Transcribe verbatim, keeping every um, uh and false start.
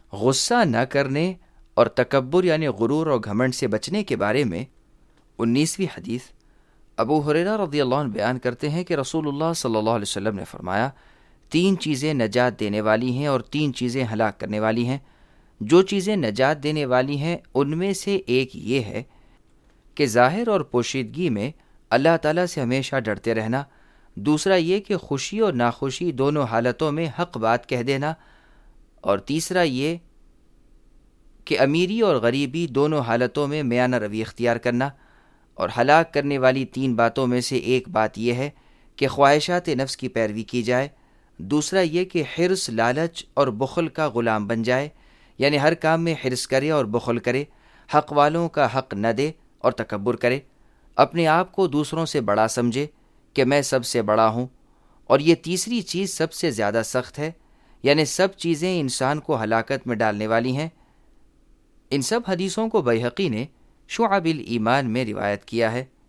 غصہ نہ کرنے اور تکبر یعنی غرور اور گھمنڈ سے بچنے کے بارے میں انیسویں حدیث ابو ہریرہ رضی اللہ عنہ بیان کرتے ہیں کہ رسول اللہ صلی اللہ علیہ وسلم نے فرمایا، تین چیزیں نجات دینے والی ہیں اور تین چیزیں ہلاک کرنے والی ہیں۔ جو چیزیں نجات دینے والی ہیں ان میں سے ایک یہ ہے کہ ظاہر اور پوشیدگی میں اللہ تعالیٰ سے ہمیشہ ڈرتے رہنا، دوسرا یہ کہ خوشی اور ناخوشی دونوں حالتوں میں حق بات کہہ دینا، اور تیسرا یہ کہ امیری اور غریبی دونوں حالتوں میں میانہ روی اختیار کرنا۔ اور ہلاک کرنے والی تین باتوں میں سے ایک بات یہ ہے کہ خواہشات نفس کی پیروی کی جائے، دوسرا یہ کہ حرص، لالچ اور بخل کا غلام بن جائے، یعنی ہر کام میں حرص کرے اور بخل کرے، حق والوں کا حق نہ دے اور تکبر کرے، اپنے آپ کو دوسروں سے بڑا سمجھے کہ میں سب سے بڑا ہوں، اور یہ تیسری چیز سب سے زیادہ سخت ہے، یعنی سب چیزیں انسان کو ہلاکت میں ڈالنے والی ہیں۔ ان سب حدیثوں کو بیہقی نے شعب الایمان میں روایت کیا ہے۔